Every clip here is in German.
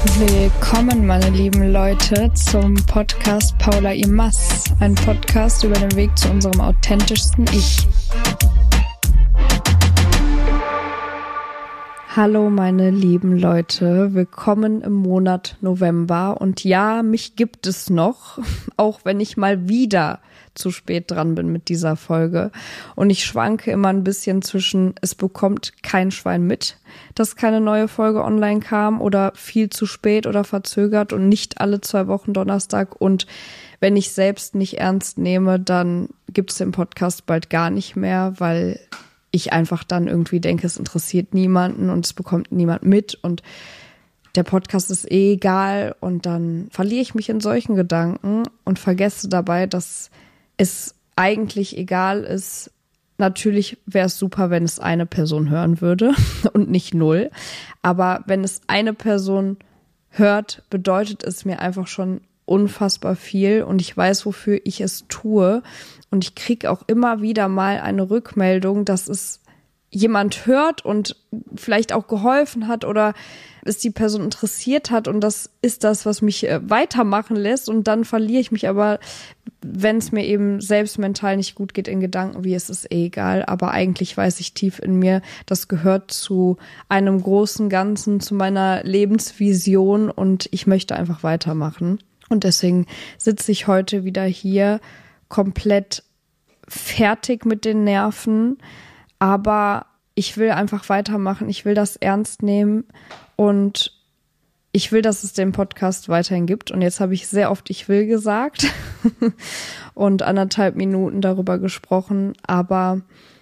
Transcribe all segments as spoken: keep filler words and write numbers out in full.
Willkommen, meine lieben Leute, zum Podcast Paula Imas, ein Podcast über den Weg zu unserem authentischsten Ich. Hallo, meine lieben Leute, willkommen im Monat November. Und ja, mich gibt es noch, auch wenn ich mal wieder zu spät dran bin mit dieser Folge. Und ich schwanke immer ein bisschen zwischen, es bekommt kein Schwein mit, dass keine neue Folge online kam, oder viel zu spät oder verzögert und nicht alle zwei Wochen Donnerstag. Und wenn ich selbst nicht ernst nehme, dann gibt es den Podcast bald gar nicht mehr, weil ich einfach dann irgendwie denke, es interessiert niemanden und es bekommt niemand mit und der Podcast ist eh egal. Und dann verliere ich mich in solchen Gedanken und vergesse dabei, dass es eigentlich egal ist. Natürlich wäre es super, wenn es eine Person hören würde und nicht null. Aber wenn es eine Person hört, bedeutet es mir einfach schon unfassbar viel und ich weiß, wofür ich es tue. Und ich kriege auch immer wieder mal eine Rückmeldung, dass es jemand hört und vielleicht auch geholfen hat oder es die Person interessiert hat. Und das ist das, was mich weitermachen lässt. Und dann verliere ich mich aber, wenn es mir eben selbst mental nicht gut geht, in Gedanken, wie es ist eh egal. Aber eigentlich weiß ich tief in mir, das gehört zu einem großen Ganzen, zu meiner Lebensvision und ich möchte einfach weitermachen. Und deswegen sitze ich heute wieder hier komplett fertig mit den Nerven, aber ich will einfach weitermachen, ich will das ernst nehmen und ich will, dass es den Podcast weiterhin gibt. Und jetzt habe ich sehr oft ich will gesagt und anderthalb Minuten darüber gesprochen, aber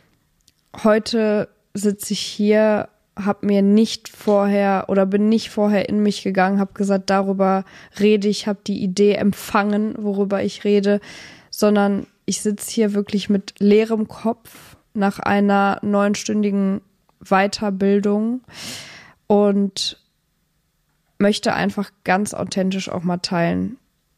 heute sitze ich hier, habe mir nicht vorher oder bin nicht vorher in mich gegangen, habe gesagt, darüber rede ich, habe die Idee empfangen, worüber ich rede, sondern ich sitze hier wirklich mit leerem Kopf nach einer neunstündigen Weiterbildung und möchte einfach ganz authentisch auch mal teilen,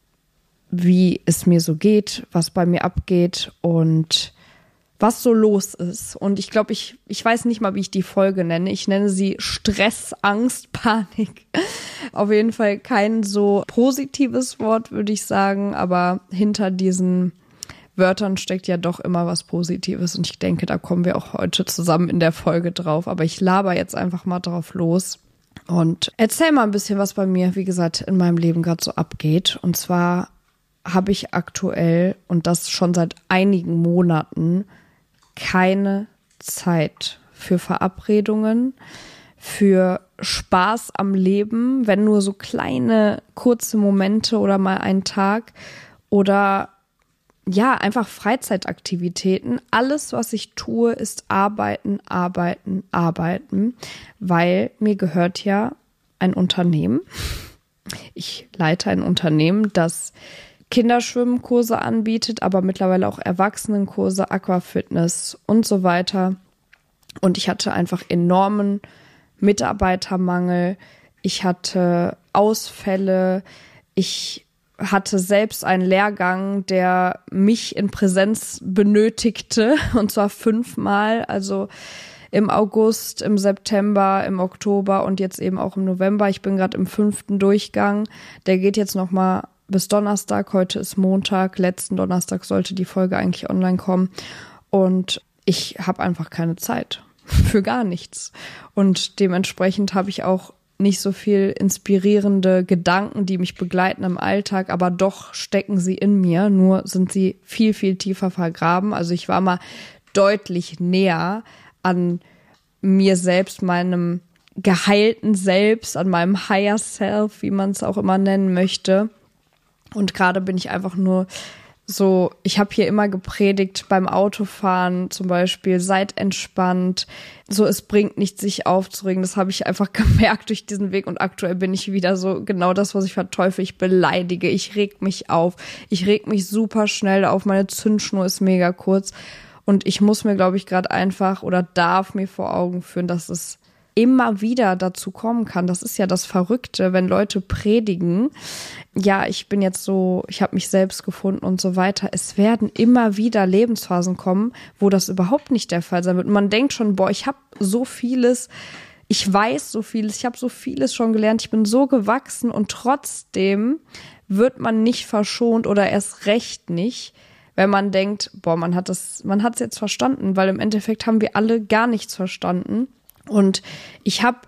wie es mir so geht, was bei mir abgeht und was so los ist. Und ich glaube, ich, ich weiß nicht mal, wie ich die Folge nenne. Ich nenne sie Stress, Angst, Panik. Auf jeden Fall kein so positives Wort, würde ich sagen. Aber hinter diesen Wörtern steckt ja doch immer was Positives. Und ich denke, da kommen wir auch heute zusammen in der Folge drauf. Aber ich laber jetzt einfach mal drauf los. Und erzähl mal ein bisschen, was bei mir, wie gesagt, in meinem Leben gerade so abgeht. Und zwar habe ich aktuell, und das schon seit einigen Monaten, keine Zeit für Verabredungen, für Spaß am Leben, wenn nur so kleine, kurze Momente oder mal einen Tag oder ja, einfach Freizeitaktivitäten. Alles, was ich tue, ist arbeiten, arbeiten, arbeiten, weil mir gehört ja ein Unternehmen. Ich leite ein Unternehmen, das Kinderschwimmkurse anbietet, aber mittlerweile auch Erwachsenenkurse, Aquafitness und so weiter. Und ich hatte einfach enormen Mitarbeitermangel. Ich hatte Ausfälle. Ich hatte selbst einen Lehrgang, der mich in Präsenz benötigte, und zwar fünfmal, also im August, im September, im Oktober und jetzt eben auch im November. Ich bin gerade im fünften Durchgang. Der geht jetzt noch mal bis Donnerstag. Heute ist Montag. Letzten Donnerstag sollte die Folge eigentlich online kommen. Und ich habe einfach keine Zeit für gar nichts. Und dementsprechend habe ich auch nicht so viel inspirierende Gedanken, die mich begleiten im Alltag, aber doch stecken sie in mir, nur sind sie viel, viel tiefer vergraben. Also ich war mal deutlich näher an mir selbst, meinem geheilten Selbst, an meinem Higher Self, wie man es auch immer nennen möchte. Und gerade bin ich einfach nur so, ich habe hier immer gepredigt beim Autofahren zum Beispiel, seid entspannt, so es bringt nichts, sich aufzuregen. Das habe ich einfach gemerkt durch diesen Weg und aktuell bin ich wieder so genau das, was ich verteufel. Ich beleidige, ich reg mich auf, ich reg mich super schnell auf, meine Zündschnur ist mega kurz und ich muss mir, glaube ich, gerade einfach oder darf mir vor Augen führen, dass es immer wieder dazu kommen kann. Das ist ja das Verrückte, wenn Leute predigen, ja, ich bin jetzt so, ich habe mich selbst gefunden und so weiter. Es werden immer wieder Lebensphasen kommen, wo das überhaupt nicht der Fall sein wird. Und man denkt schon, boah, ich habe so vieles ich weiß so vieles, ich habe so vieles schon gelernt, ich bin so gewachsen und trotzdem wird man nicht verschont oder erst recht nicht, wenn man denkt, boah, man hat das, man hat es jetzt verstanden, weil im Endeffekt haben wir alle gar nichts verstanden. Und ich habe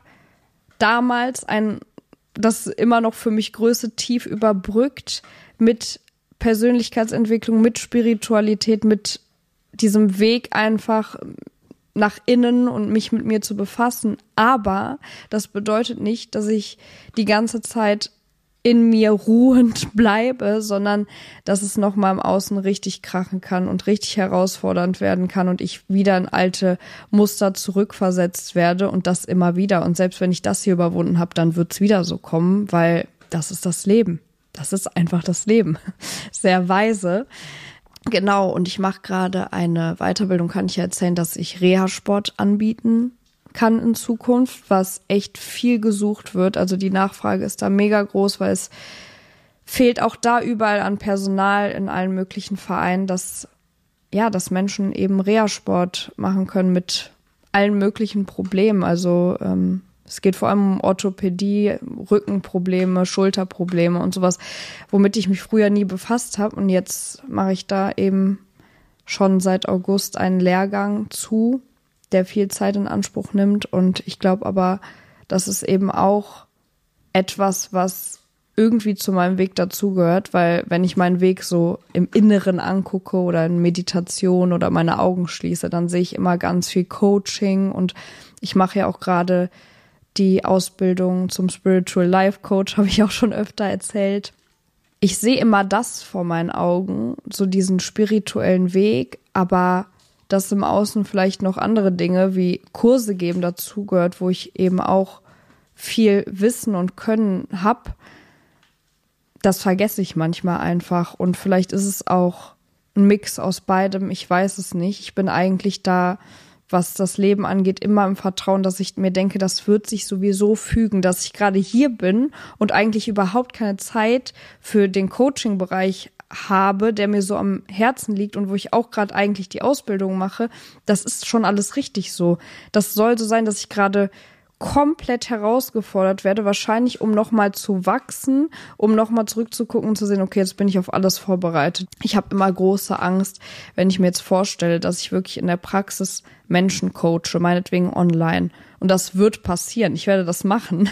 damals ein, das immer noch für mich größte Tief überbrückt mit Persönlichkeitsentwicklung, mit Spiritualität, mit diesem Weg einfach nach innen und mich mit mir zu befassen. Aber das bedeutet nicht, dass ich die ganze Zeit in mir ruhend bleibe, sondern dass es nochmal im Außen richtig krachen kann und richtig herausfordernd werden kann und ich wieder in alte Muster zurückversetzt werde und das immer wieder. Und selbst wenn ich das hier überwunden habe, dann wird es wieder so kommen, weil das ist das Leben. Das ist einfach das Leben. Sehr weise. Genau, und ich mache gerade eine Weiterbildung, kann ich ja erzählen, dass ich Reha-Sport anbieten kann in Zukunft, was echt viel gesucht wird. Also die Nachfrage ist da mega groß, weil es fehlt auch da überall an Personal in allen möglichen Vereinen, dass, ja, dass Menschen eben Reha-Sport machen können mit allen möglichen Problemen. Also ähm, es geht vor allem um Orthopädie, Rückenprobleme, Schulterprobleme und sowas, womit ich mich früher nie befasst habe. Und jetzt mache ich da eben schon seit August einen Lehrgang zu, der viel Zeit in Anspruch nimmt. Und ich glaube aber, das ist eben auch etwas, was irgendwie zu meinem Weg dazugehört, weil wenn ich meinen Weg so im Inneren angucke oder in Meditation oder meine Augen schließe, dann sehe ich immer ganz viel Coaching und ich mache ja auch gerade die Ausbildung zum Spiritual Life Coach, habe ich auch schon öfter erzählt. Ich sehe immer das vor meinen Augen, so diesen spirituellen Weg, aber dass im Außen vielleicht noch andere Dinge wie Kurse geben dazugehört, wo ich eben auch viel Wissen und Können habe, das vergesse ich manchmal einfach. Und vielleicht ist es auch ein Mix aus beidem, ich weiß es nicht. Ich bin eigentlich da, was das Leben angeht, immer im Vertrauen, dass ich mir denke, das wird sich sowieso fügen, dass ich gerade hier bin und eigentlich überhaupt keine Zeit für den Coaching-Bereich habe, der mir so am Herzen liegt und wo ich auch gerade eigentlich die Ausbildung mache. Das ist schon alles richtig so. Das soll so sein, dass ich gerade komplett herausgefordert werde, wahrscheinlich um nochmal zu wachsen, um nochmal zurückzugucken und zu sehen, okay, jetzt bin ich auf alles vorbereitet. Ich habe immer große Angst, wenn ich mir jetzt vorstelle, dass ich wirklich in der Praxis Menschen coache, meinetwegen online. Und das wird passieren. Ich werde das machen.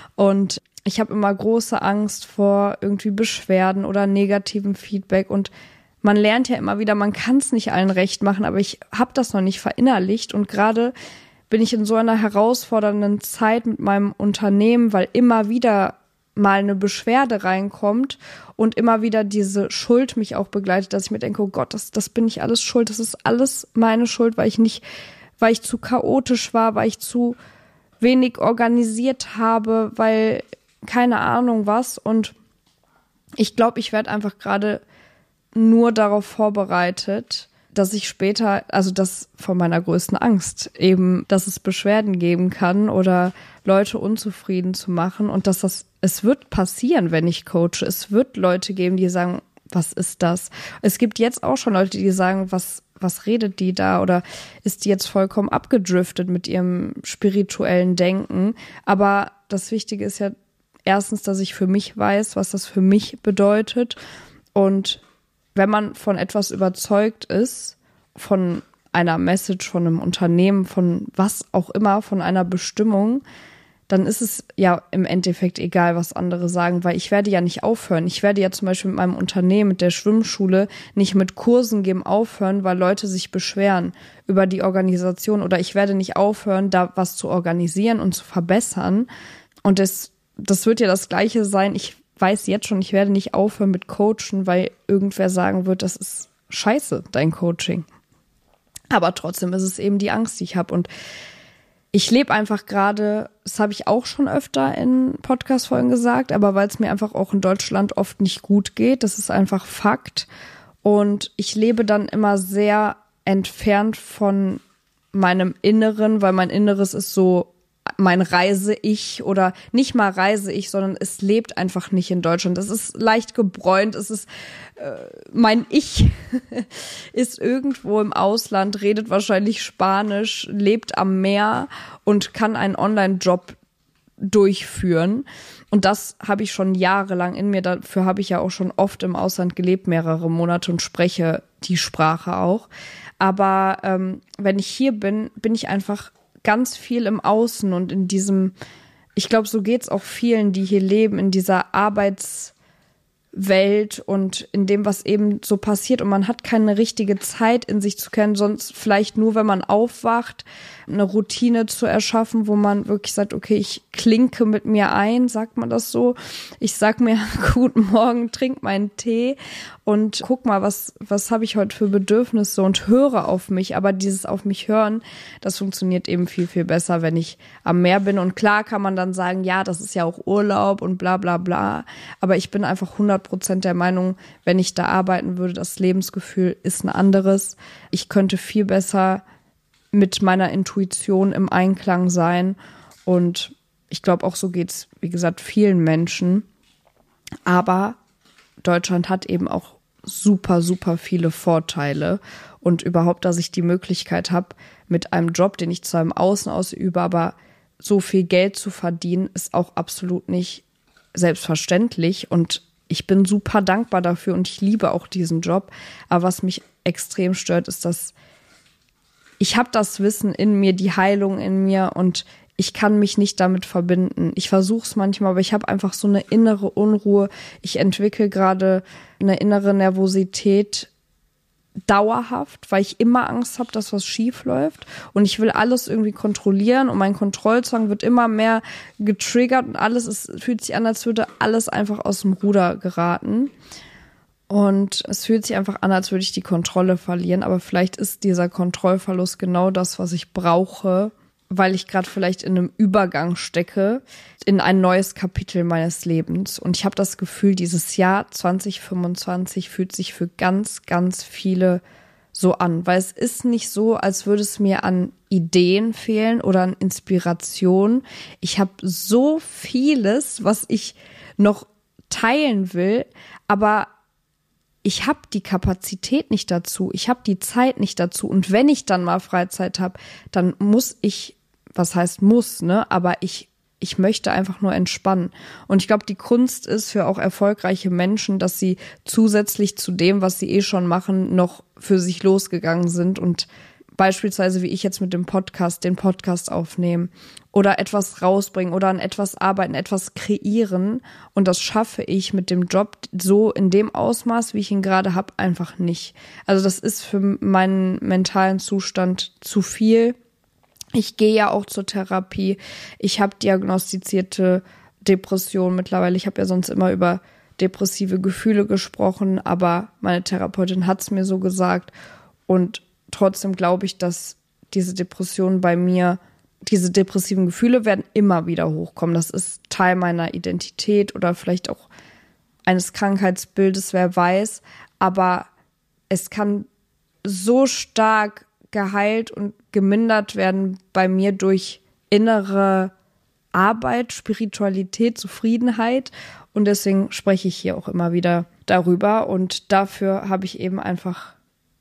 Und ich habe immer große Angst vor irgendwie Beschwerden oder negativem Feedback. Und man lernt ja immer wieder, man kann es nicht allen recht machen, aber ich habe das noch nicht verinnerlicht. Und gerade bin ich in so einer herausfordernden Zeit mit meinem Unternehmen, weil immer wieder mal eine Beschwerde reinkommt und immer wieder diese Schuld mich auch begleitet, dass ich mir denke, oh Gott, das, das bin ich alles schuld, das ist alles meine Schuld, weil ich nicht, weil ich zu chaotisch war, weil ich zu wenig organisiert habe, weil keine Ahnung was. Und ich glaube, ich werde einfach gerade nur darauf vorbereitet, dass ich später, also das von meiner größten Angst, eben, dass es Beschwerden geben kann oder Leute unzufrieden zu machen und dass das, es wird passieren, wenn ich coache. Es wird Leute geben, die sagen, was ist das? Es gibt jetzt auch schon Leute, die sagen, was, was redet die da? Oder ist die jetzt vollkommen abgedriftet mit ihrem spirituellen Denken? Aber das Wichtige ist ja erstens, dass ich für mich weiß, was das für mich bedeutet. Und wenn man von etwas überzeugt ist, von einer Message, von einem Unternehmen, von was auch immer, von einer Bestimmung, dann ist es ja im Endeffekt egal, was andere sagen, weil ich werde ja nicht aufhören. Ich werde ja zum Beispiel mit meinem Unternehmen, mit der Schwimmschule, nicht mit Kursen geben aufhören, weil Leute sich beschweren über die Organisation, oder ich werde nicht aufhören, da was zu organisieren und zu verbessern. Und das, das wird ja das Gleiche sein. Ich weiß jetzt schon, ich werde nicht aufhören mit Coachen, weil irgendwer sagen wird, das ist scheiße, dein Coaching. Aber trotzdem ist es eben die Angst, die ich habe. Und ich lebe einfach gerade, das habe ich auch schon öfter in Podcast-Folgen gesagt, aber weil es mir einfach auch in Deutschland oft nicht gut geht, das ist einfach Fakt. Und ich lebe dann immer sehr entfernt von meinem Inneren, weil mein Inneres ist so mein Reise-Ich oder nicht mal Reise-Ich, sondern es lebt einfach nicht in Deutschland. Es ist leicht gebräunt, es ist äh, mein Ich ist irgendwo im Ausland, redet wahrscheinlich Spanisch, lebt am Meer und kann einen Online-Job durchführen. Und das habe ich schon jahrelang in mir. Dafür habe ich ja auch schon oft im Ausland gelebt, mehrere Monate, und spreche die Sprache auch. Aber ähm, wenn ich hier bin, bin ich einfach ganz viel im Außen und in diesem, ich glaube, so geht's auch vielen, die hier leben, in dieser Arbeitswelt und in dem, was eben so passiert. Und man hat keine richtige Zeit in sich zu kennen, sonst vielleicht nur, wenn man aufwacht, eine Routine zu erschaffen, wo man wirklich sagt, okay, ich klinke mit mir ein, sagt man das so. Ich sag mir guten Morgen, trink meinen Tee und guck mal, was was habe ich heute für Bedürfnisse und höre auf mich. Aber dieses auf mich hören, das funktioniert eben viel, viel besser, wenn ich am Meer bin. Und klar kann man dann sagen, ja, das ist ja auch Urlaub und bla bla bla. Aber ich bin einfach hundert Prozent der Meinung, wenn ich da arbeiten würde, das Lebensgefühl ist ein anderes. Ich könnte viel besser mit meiner Intuition im Einklang sein. Und ich glaube, auch so geht's, wie gesagt, vielen Menschen. Aber Deutschland hat eben auch super, super viele Vorteile. Und überhaupt, dass ich die Möglichkeit habe, mit einem Job, den ich zwar im Außen ausübe, aber so viel Geld zu verdienen, ist auch absolut nicht selbstverständlich. Und ich bin super dankbar dafür und ich liebe auch diesen Job. Aber was mich extrem stört, ist, dass ich habe das Wissen in mir, die Heilung in mir und ich kann mich nicht damit verbinden. Ich versuche es manchmal, aber ich habe einfach so eine innere Unruhe. Ich entwickle gerade eine innere Nervosität dauerhaft, weil ich immer Angst habe, dass was schief läuft und ich will alles irgendwie kontrollieren und mein Kontrollzwang wird immer mehr getriggert und alles ist, fühlt sich an, als würde alles einfach aus dem Ruder geraten. Und es fühlt sich einfach an, als würde ich die Kontrolle verlieren. Aber vielleicht ist dieser Kontrollverlust genau das, was ich brauche, weil ich gerade vielleicht in einem Übergang stecke in ein neues Kapitel meines Lebens. Und ich habe das Gefühl, dieses Jahr zwanzig fünfundzwanzig fühlt sich für ganz, ganz viele so an. Weil es ist nicht so, als würde es mir an Ideen fehlen oder an Inspiration. Ich habe so vieles, was ich noch teilen will, aber ich habe die Kapazität nicht dazu, ich habe die Zeit nicht dazu und wenn ich dann mal Freizeit habe, dann muss ich, was heißt muss, ne, aber ich ich möchte einfach nur entspannen. Und ich glaube, die Kunst ist für auch erfolgreiche Menschen, dass sie zusätzlich zu dem, was sie eh schon machen, noch für sich losgegangen sind und beispielsweise wie ich jetzt mit dem Podcast, den Podcast aufnehmen oder etwas rausbringen oder an etwas arbeiten, etwas kreieren. Und das schaffe ich mit dem Job so in dem Ausmaß, wie ich ihn gerade habe, einfach nicht. Also das ist für meinen mentalen Zustand zu viel. Ich gehe ja auch zur Therapie. Ich habe diagnostizierte Depression mittlerweile. Ich habe ja sonst immer über depressive Gefühle gesprochen, aber meine Therapeutin hat es mir so gesagt. Und trotzdem glaube ich, dass diese Depressionen bei mir, diese depressiven Gefühle werden immer wieder hochkommen. Das ist Teil meiner Identität oder vielleicht auch eines Krankheitsbildes, wer weiß. Aber es kann so stark geheilt und gemindert werden bei mir durch innere Arbeit, Spiritualität, Zufriedenheit. Und deswegen spreche ich hier auch immer wieder darüber. Und dafür habe ich eben einfach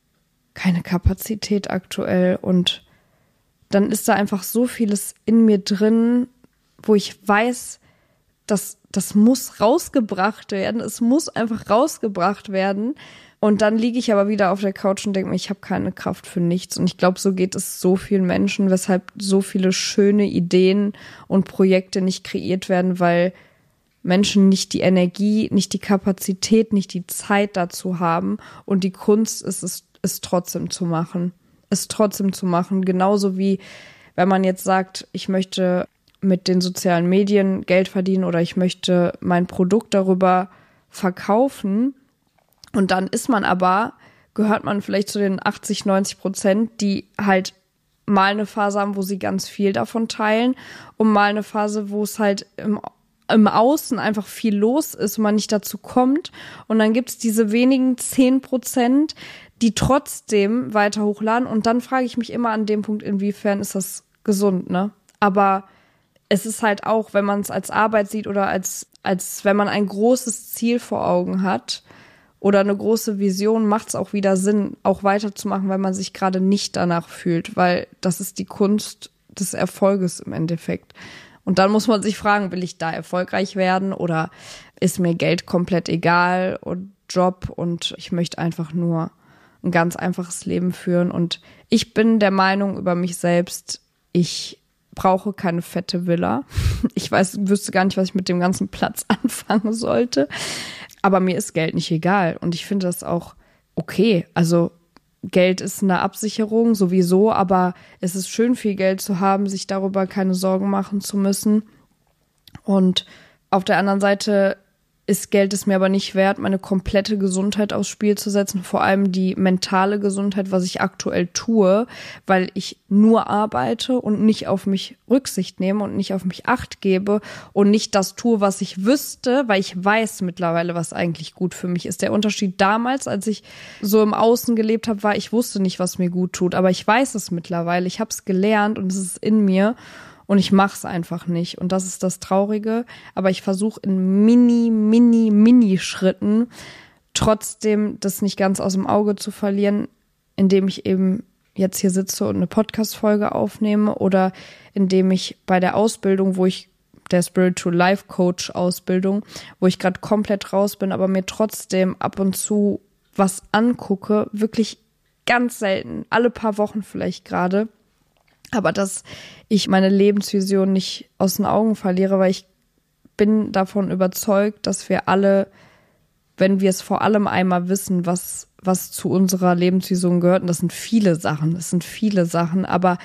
keine Kapazität aktuell und dann ist da einfach so vieles in mir drin, wo ich weiß, dass das muss rausgebracht werden, es muss einfach rausgebracht werden und dann liege ich aber wieder auf der Couch und denke mir, ich habe keine Kraft für nichts und ich glaube, so geht es so vielen Menschen, weshalb so viele schöne Ideen und Projekte nicht kreiert werden, weil Menschen nicht die Energie, nicht die Kapazität, nicht die Zeit dazu haben und die Kunst ist es, es trotzdem zu machen, es trotzdem zu machen, genauso wie wenn man jetzt sagt, ich möchte mit den sozialen Medien Geld verdienen oder ich möchte mein Produkt darüber verkaufen und dann ist man aber, gehört man vielleicht zu den achtzig, neunzig Prozent, die halt mal eine Phase haben, wo sie ganz viel davon teilen und mal eine Phase, wo es halt im im Außen einfach viel los ist und man nicht dazu kommt. Und dann gibt's diese wenigen zehn Prozent, die trotzdem weiter hochladen. Und dann frage ich mich immer an dem Punkt, inwiefern ist das gesund, ne? Aber es ist halt auch, wenn man es als Arbeit sieht oder als, als wenn man ein großes Ziel vor Augen hat oder eine große Vision, macht es auch wieder Sinn, auch weiterzumachen, weil man sich gerade nicht danach fühlt, weil das ist die Kunst des Erfolges im Endeffekt. Und dann muss man sich fragen, will ich da erfolgreich werden oder ist mir Geld komplett egal und Job und ich möchte einfach nur ein ganz einfaches Leben führen. Und ich bin der Meinung über mich selbst, ich brauche keine fette Villa. Ich weiß, wüsste gar nicht, was ich mit dem ganzen Platz anfangen sollte. Aber mir ist Geld nicht egal. Und ich finde das auch okay. Also Geld ist eine Absicherung sowieso, aber es ist schön, viel Geld zu haben, sich darüber keine Sorgen machen zu müssen. Und auf der anderen Seite ist Geld es mir aber nicht wert, meine komplette Gesundheit aufs Spiel zu setzen, vor allem die mentale Gesundheit, was ich aktuell tue, weil ich nur arbeite und nicht auf mich Rücksicht nehme und nicht auf mich Acht gebe und nicht das tue, was ich wüsste, weil ich weiß mittlerweile, was eigentlich gut für mich ist. Der Unterschied damals, als ich so im Außen gelebt habe, war, ich wusste nicht, was mir gut tut, aber ich weiß es mittlerweile. Ich habe es gelernt und es ist in mir. Und ich mach's einfach nicht. Und das ist das Traurige. Aber ich versuche in mini, mini, mini Schritten trotzdem das nicht ganz aus dem Auge zu verlieren, indem ich eben jetzt hier sitze und eine Podcast-Folge aufnehme oder indem ich bei der Ausbildung, wo ich, der Spiritual Life Coach Ausbildung, wo ich gerade komplett raus bin, aber mir trotzdem ab und zu was angucke, wirklich ganz selten, alle paar Wochen vielleicht gerade. Aber dass ich meine Lebensvision nicht aus den Augen verliere, weil ich bin davon überzeugt, dass wir alle, wenn wir es vor allem einmal wissen, was, was zu unserer Lebensvision gehört, und das sind viele Sachen, das sind viele Sachen, aber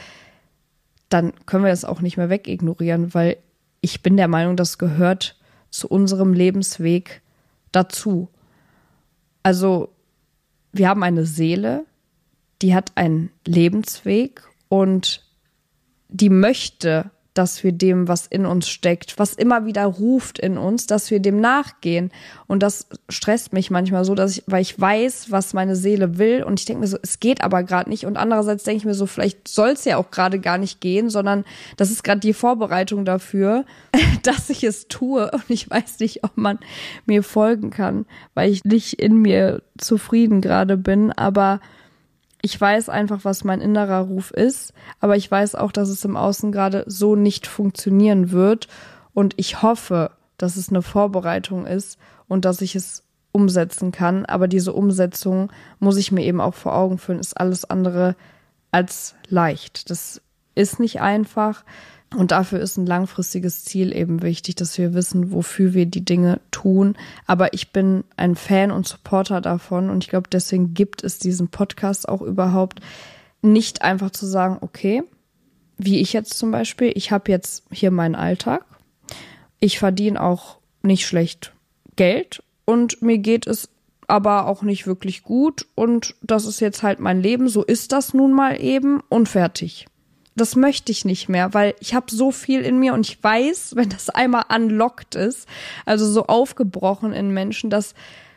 dann können wir das auch nicht mehr wegignorieren, weil ich bin der Meinung, das gehört zu unserem Lebensweg dazu. Also wir haben eine Seele, die hat einen Lebensweg und die möchte, dass wir dem, was in uns steckt, was immer wieder ruft in uns, dass wir dem nachgehen. Und das stresst mich manchmal so, dass ich, weil ich weiß, was meine Seele will. Und ich denke mir so, es geht aber gerade nicht. Und andererseits denke ich mir so, vielleicht soll es ja auch gerade gar nicht gehen, sondern das ist gerade die Vorbereitung dafür, dass ich es tue. Und ich weiß nicht, ob man mir folgen kann, weil ich nicht in mir zufrieden gerade bin. Aber ich weiß einfach, was mein innerer Ruf ist, aber ich weiß auch, dass es im Außen gerade so nicht funktionieren wird und ich hoffe, dass es eine Vorbereitung ist und dass ich es umsetzen kann, aber diese Umsetzung muss ich mir eben auch vor Augen führen, ist alles andere als leicht. Das ist nicht einfach und dafür ist ein langfristiges Ziel eben wichtig, dass wir wissen, wofür wir die Dinge tun. Aber ich bin ein Fan und Supporter davon und ich glaube, deswegen gibt es diesen Podcast auch überhaupt, nicht einfach zu sagen, okay, wie ich jetzt zum Beispiel, ich habe jetzt hier meinen Alltag, ich verdiene auch nicht schlecht Geld und mir geht es aber auch nicht wirklich gut und das ist jetzt halt mein Leben, so ist das nun mal eben und fertig. Das möchte ich nicht mehr, weil ich habe so viel in mir und ich weiß, wenn das einmal unlocked ist, also so aufgebrochen in Menschen, dass,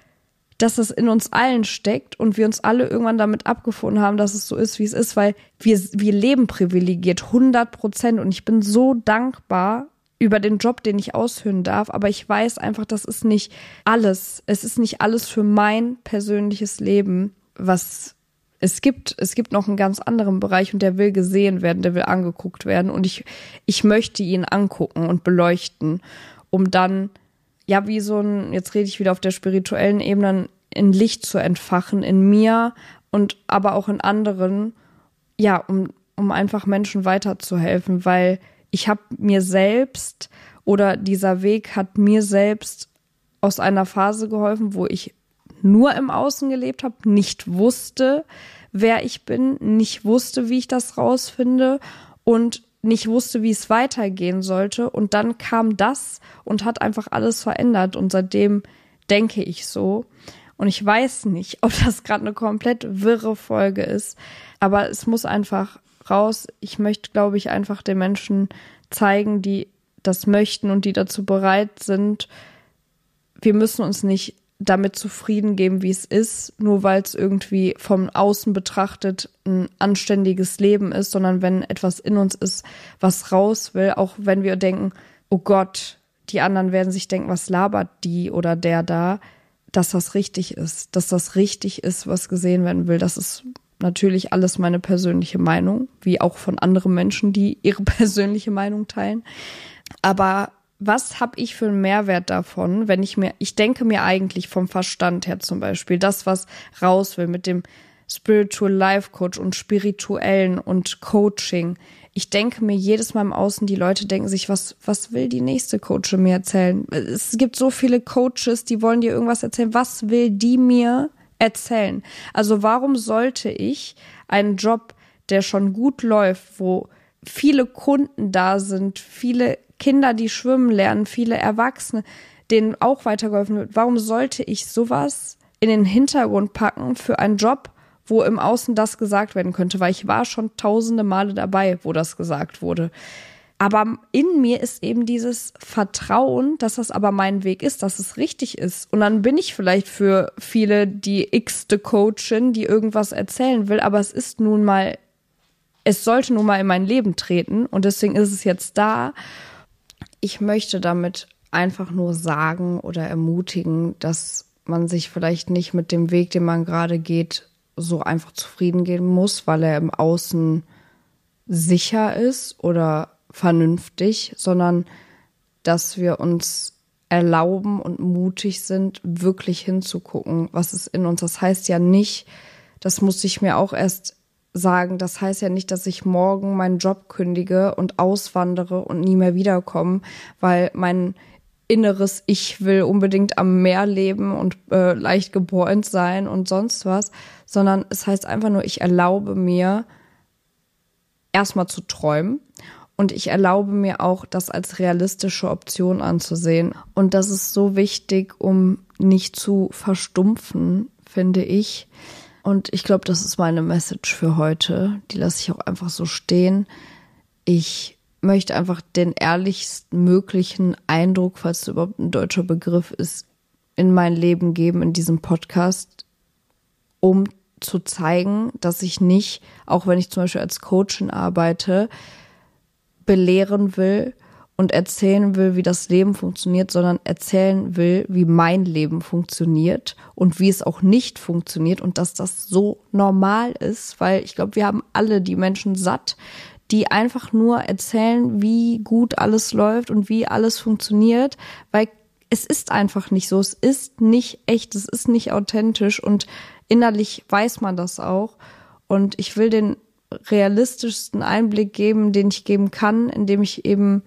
dass das in uns allen steckt und wir uns alle irgendwann damit abgefunden haben, dass es so ist, wie es ist, weil wir, wir leben privilegiert, hundert Prozent und ich bin so dankbar über den Job, den ich ausführen darf, aber ich weiß einfach, das ist nicht alles, es ist nicht alles für mein persönliches Leben, was Es gibt, es gibt noch einen ganz anderen Bereich und der will gesehen werden, der will angeguckt werden und ich, ich möchte ihn angucken und beleuchten, um dann, ja, wie so ein, jetzt rede ich wieder auf der spirituellen Ebene, ein Licht zu entfachen in mir und aber auch in anderen, ja, um, um einfach Menschen weiterzuhelfen, weil ich habe mir selbst oder dieser Weg hat mir selbst aus einer Phase geholfen, wo ich nur im Außen gelebt habe, nicht wusste, wer ich bin, nicht wusste, wie ich das rausfinde und nicht wusste, wie es weitergehen sollte. Und dann kam das und hat einfach alles verändert. Und seitdem denke ich so. Und ich weiß nicht, ob das gerade eine komplett wirre Folge ist. Aber es muss einfach raus. Ich möchte, glaube ich, einfach den Menschen zeigen, die das möchten und die dazu bereit sind. Wir müssen uns nicht damit zufrieden geben, wie es ist, nur weil es irgendwie vom Außen betrachtet ein anständiges Leben ist, sondern wenn etwas in uns ist, was raus will, auch wenn wir denken, oh Gott, die anderen werden sich denken, was labert die oder der da, dass das richtig ist, dass das richtig ist, was gesehen werden will. Das ist natürlich alles meine persönliche Meinung, wie auch von anderen Menschen, die ihre persönliche Meinung teilen. Aber was habe ich für einen Mehrwert davon, wenn ich mir, ich denke mir eigentlich vom Verstand her zum Beispiel, das, was raus will mit dem Spiritual Life Coach und Spirituellen und Coaching. Ich denke mir jedes Mal im Außen, die Leute denken sich, was, was will die nächste Coach mir erzählen? Es gibt so viele Coaches, die wollen dir irgendwas erzählen. Was will die mir erzählen? Also warum sollte ich einen Job, der schon gut läuft, wo viele Kunden da sind, viele Kinder, die schwimmen lernen, viele Erwachsene, denen auch weitergeholfen wird. Warum sollte ich sowas in den Hintergrund packen für einen Job, wo im Außen das gesagt werden könnte? Weil ich war schon tausende Male dabei, wo das gesagt wurde. Aber in mir ist eben dieses Vertrauen, dass das aber mein Weg ist, dass es richtig ist. Und dann bin ich vielleicht für viele die x-te Coachin, die irgendwas erzählen will, aber es ist nun mal, es sollte nun mal in mein Leben treten und deswegen ist es jetzt da. Ich möchte damit einfach nur sagen oder ermutigen, dass man sich vielleicht nicht mit dem Weg, den man gerade geht, so einfach zufrieden geben muss, weil er im Außen sicher ist oder vernünftig, sondern dass wir uns erlauben und mutig sind, wirklich hinzugucken, was ist in uns. Das heißt ja nicht, das musste ich mir auch erst sagen, das heißt ja nicht, dass ich morgen meinen Job kündige und auswandere und nie mehr wiederkomme, weil mein inneres Ich will unbedingt am Meer leben und äh, leicht gebräunt sein und sonst was, sondern es heißt einfach nur, ich erlaube mir erstmal zu träumen und ich erlaube mir auch, das als realistische Option anzusehen. Und das ist so wichtig, um nicht zu verstumpfen, finde ich. Und ich glaube, das ist meine Message für heute. Die lasse ich auch einfach so stehen. Ich möchte einfach den ehrlichsten möglichen Eindruck, falls es überhaupt ein deutscher Begriff ist, in mein Leben geben, in diesem Podcast, um zu zeigen, dass ich nicht, auch wenn ich zum Beispiel als Coachin arbeite, belehren will und erzählen will, wie das Leben funktioniert, sondern erzählen will, wie mein Leben funktioniert und wie es auch nicht funktioniert und dass das so normal ist, weil ich glaube, wir haben alle die Menschen satt, die einfach nur erzählen, wie gut alles läuft und wie alles funktioniert, weil es ist einfach nicht so, es ist nicht echt, es ist nicht authentisch und innerlich weiß man das auch und ich will den realistischsten Einblick geben, den ich geben kann, indem ich eben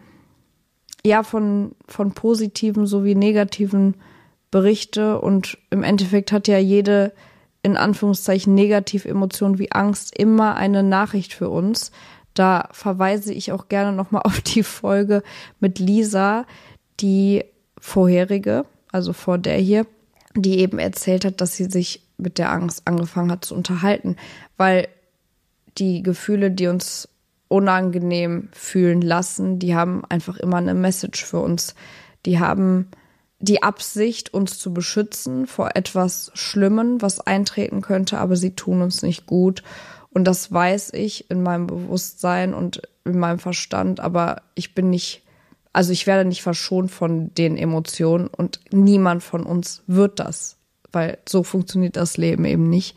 ja von von positiven sowie negativen berichte und im Endeffekt hat ja jede in Anführungszeichen Negativemotion wie Angst immer eine Nachricht für uns. Da verweise ich auch gerne nochmal auf die Folge mit Lisa, die vorherige, also vor der hier, die eben erzählt hat, dass sie sich mit der Angst angefangen hat zu unterhalten, weil die Gefühle, die uns unangenehm fühlen lassen, die haben einfach immer eine Message für uns. Die haben die Absicht, uns zu beschützen vor etwas Schlimmem, was eintreten könnte, aber sie tun uns nicht gut. Und das weiß ich in meinem Bewusstsein und in meinem Verstand, aber ich bin nicht, also ich werde nicht verschont von den Emotionen und niemand von uns wird das, weil so funktioniert das Leben eben nicht.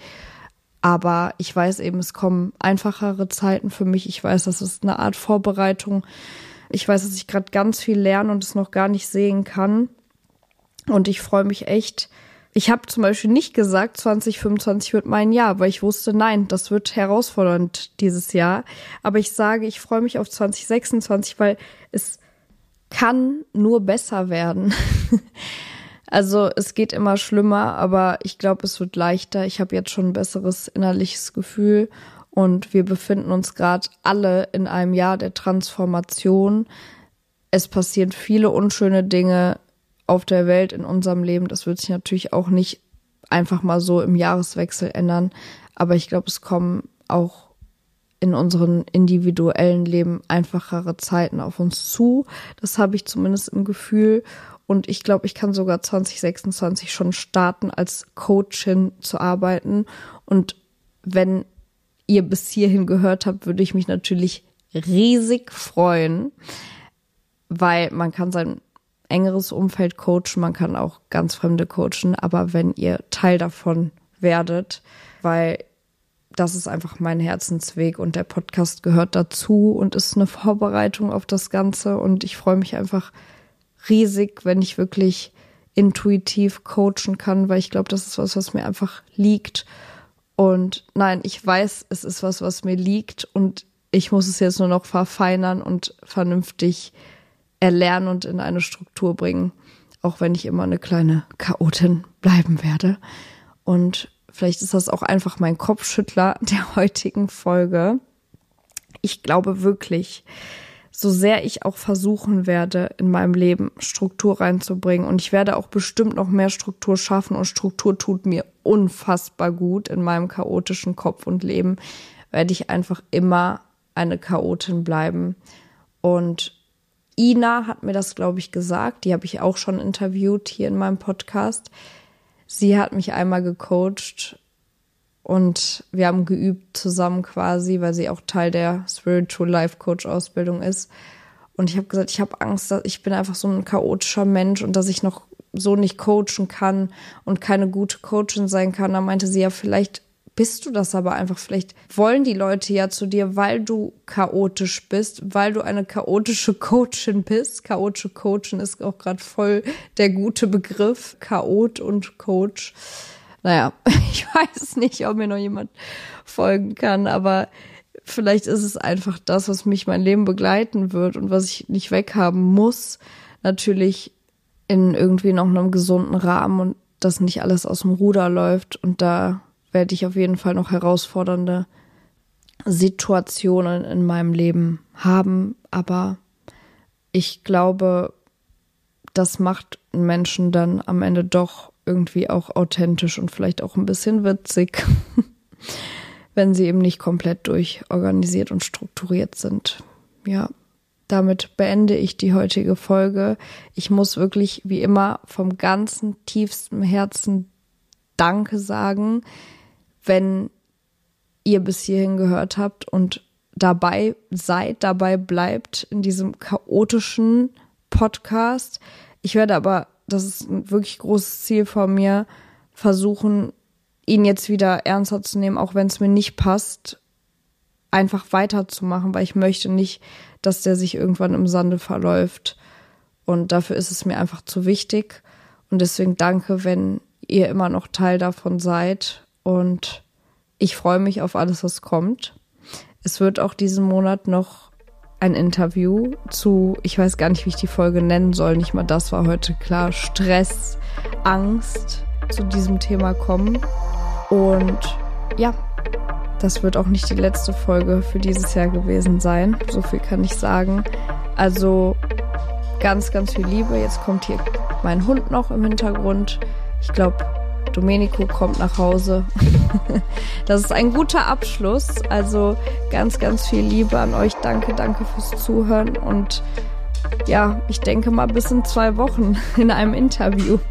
Aber ich weiß eben, es kommen einfachere Zeiten für mich. Ich weiß, das ist eine Art Vorbereitung. Ich weiß, dass ich gerade ganz viel lerne und es noch gar nicht sehen kann. Und ich freue mich echt. Ich habe zum Beispiel nicht gesagt, zwanzig fünfundzwanzig wird mein Jahr, weil ich wusste, nein, das wird herausfordernd dieses Jahr. Aber ich sage, ich freue mich auf zwanzig sechsundzwanzig, weil es kann nur besser werden. Also es geht immer schlimmer, aber ich glaube, es wird leichter. Ich habe jetzt schon ein besseres innerliches Gefühl und wir befinden uns gerade alle in einem Jahr der Transformation. Es passieren viele unschöne Dinge auf der Welt, in unserem Leben. Das wird sich natürlich auch nicht einfach mal so im Jahreswechsel ändern, aber ich glaube, es kommen auch in unserem individuellen Leben einfachere Zeiten auf uns zu. Das habe ich zumindest im Gefühl. Und ich glaube, ich kann sogar zwanzig sechsundzwanzig schon starten, als Coachin zu arbeiten. Und wenn ihr bis hierhin gehört habt, würde ich mich natürlich riesig freuen, weil man kann sein engeres Umfeld coachen, man kann auch ganz Fremde coachen, aber wenn ihr Teil davon werdet, weil das ist einfach mein Herzensweg und der Podcast gehört dazu und ist eine Vorbereitung auf das Ganze und ich freue mich einfach riesig, wenn ich wirklich intuitiv coachen kann, weil ich glaube, das ist was, was mir einfach liegt. Und nein, ich weiß, es ist was, was mir liegt und ich muss es jetzt nur noch verfeinern und vernünftig erlernen und in eine Struktur bringen, auch wenn ich immer eine kleine Chaotin bleiben werde. Und vielleicht ist das auch einfach mein Kopfschüttler der heutigen Folge. Ich glaube wirklich, so sehr ich auch versuchen werde, in meinem Leben Struktur reinzubringen und ich werde auch bestimmt noch mehr Struktur schaffen und Struktur tut mir unfassbar gut in meinem chaotischen Kopf und Leben, werde ich einfach immer eine Chaotin bleiben. Und Ina hat mir das, glaube ich, gesagt. Die habe ich auch schon interviewt hier in meinem Podcast. Sie hat mich einmal gecoacht und wir haben geübt zusammen quasi, weil sie auch Teil der Spiritual Life Coach Ausbildung ist. Und ich habe gesagt, ich habe Angst, dass ich bin einfach so ein chaotischer Mensch und dass ich noch so nicht coachen kann und keine gute Coachin sein kann. Da meinte sie ja, vielleicht bist du das aber einfach. Vielleicht wollen die Leute ja zu dir, weil du chaotisch bist, weil du eine chaotische Coachin bist. Chaotische Coachin ist auch gerade voll der gute Begriff. Chaot und Coach. Naja, ich weiß nicht, ob mir noch jemand folgen kann, aber vielleicht ist es einfach das, was mich mein Leben begleiten wird und was ich nicht weghaben muss. Natürlich in irgendwie noch einem gesunden Rahmen und dass nicht alles aus dem Ruder läuft und da werde ich auf jeden Fall noch herausfordernde Situationen in meinem Leben haben. Aber ich glaube, das macht einen Menschen dann am Ende doch irgendwie auch authentisch und vielleicht auch ein bisschen witzig, wenn sie eben nicht komplett durchorganisiert und strukturiert sind. Ja, damit beende ich die heutige Folge. Ich muss wirklich wie immer vom ganzen tiefsten Herzen Danke sagen, wenn ihr bis hierhin gehört habt und dabei seid, dabei bleibt in diesem chaotischen Podcast. Ich werde aber, das ist ein wirklich großes Ziel von mir, versuchen, ihn jetzt wieder ernster zu nehmen, auch wenn es mir nicht passt, einfach weiterzumachen, weil ich möchte nicht, dass der sich irgendwann im Sande verläuft. Und dafür ist es mir einfach zu wichtig. Und deswegen danke, wenn ihr immer noch Teil davon seid. Und ich freue mich auf alles, was kommt. Es wird auch diesen Monat noch ein Interview zu, ich weiß gar nicht, wie ich die Folge nennen soll, nicht mal das war heute klar, Stress, Angst zu diesem Thema kommen. Und ja, das wird auch nicht die letzte Folge für dieses Jahr gewesen sein. So viel kann ich sagen. Also ganz, ganz viel Liebe. Jetzt kommt hier mein Hund noch im Hintergrund. Ich glaube, Domenico kommt nach Hause. Das ist ein guter Abschluss. Also ganz, ganz viel Liebe an euch. Danke, danke fürs Zuhören. Und ja, ich denke mal bis in zwei Wochen in einem Interview.